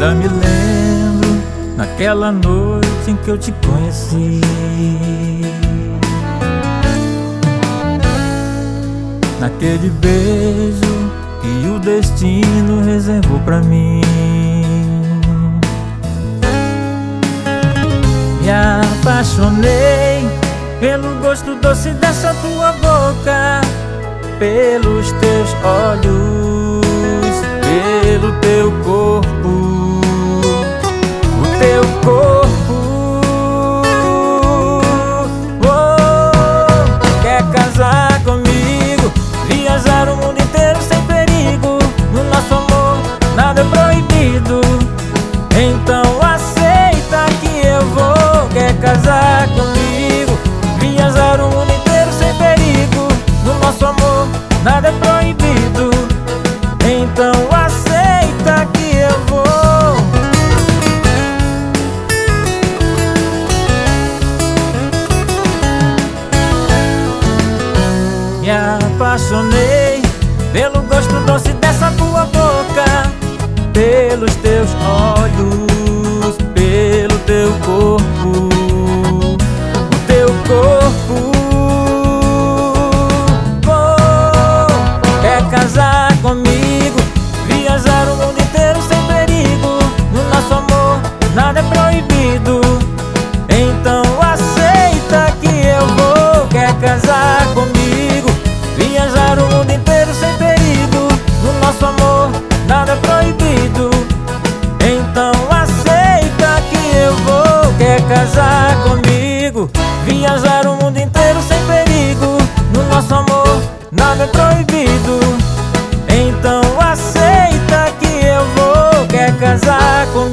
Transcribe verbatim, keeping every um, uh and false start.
Ainda me lembro naquela noite em que eu te conheci. Naquele beijo que o destino reservou pra mim. Me apaixonei pelo gosto doce dessa tua boca, pelos teus olhos, pelo teu corpo, o teu corpo. Oh, quer casar comigo, viajar o mundo inteiro sem perigo. No nosso amor nada é proibido, então aceita que eu vou. Quer casar comigo, viajar o mundo inteiro sem perigo. No nosso amor nada é proibido, então aceita que eu vou. Me apaixonei pelo gosto doce dessa tua boca, pelos teus olhos, pelo teu corpo, o teu corpo. Oh, quer casar comigo, viajar o mundo inteiro sem perigo. No nosso amor nada é proibido, então aceita que eu vou. Quer casar comigo, viajar o mundo inteiro sem perigo. No nosso amor nada é proibido, então aceita que eu vou. Quer casar comigo, viajar o mundo inteiro sem perigo. No nosso amor nada é proibido, então aceita que eu vou. Quer casar comigo.